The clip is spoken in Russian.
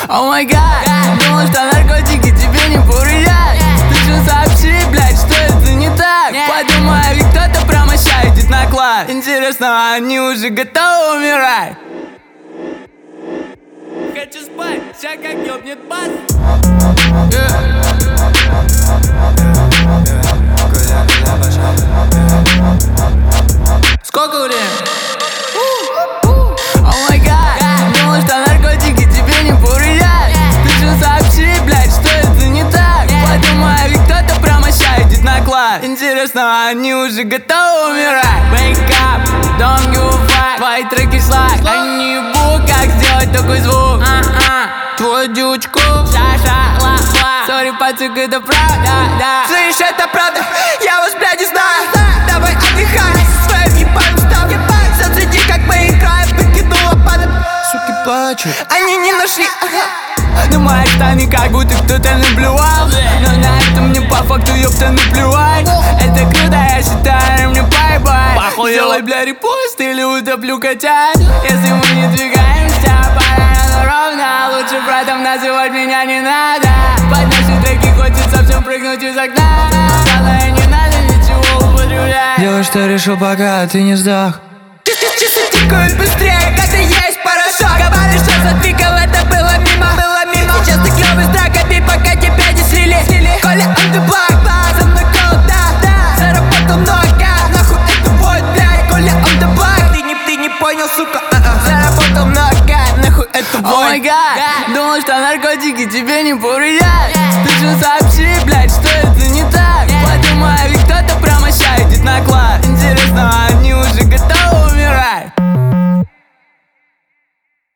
О май гад, думал, что наркотики тебе не повредят. Ты же сообщи, блядь, что это не так. Подумай, ведь кто-то промоща идет на класс. Интересно, они уже готовы умирать? Хочу спать, ща как ёбнет бас. Сколько время? О май гад, думал, что наркотики тебе не повредят. Ты же сообщи, блядь, что это не так. Подумай, ведь кто-то промоща идет на класс. Интересно, они уже готовы умирать? Wake up, don't give a fuck. Твои треки слаг, я не ебу, как сделать такой звук. Твою девочку, ша-ша-ла-ла. Сори, пацак, это правда, да. Слышь, это правда, я вас, блядь, не знаю. Давай отдыхай со своим ебаным ставом. Зацени, как мы играем, покинула падом. Суки плачут, они не нашли. На мои штаны как будто кто-то наблюдал. Но на это мне по факту ёпта наплевать. Это круто, я считаю, мне бай-бай. Сделай, бля, репост или утоплю котят. Если мы не двигаемся, пора ровно. Лучше братом называть меня не надо. Под наши треки хочется всем прыгнуть из окна. Стало не надо ничего употреблять. Делай, что решил, пока ты не сдох. Часы тикают быстрее, когда есть порошок. Говоришь, что задвигал, это было мимо. Сейчас ты клёвый с драками, пока тебя не слили. Коля on the block, со мной да. Заработал много, нахуй это вот, блядь. Коля on the block, ты не понял, сука. Заработал много, нахуй это вот. О май гад, думал, что наркотики тебе не повредят. Ты же сообщи, блядь, что это не так. Подумай, ведь кто-то промоща идет на класс. Интересно,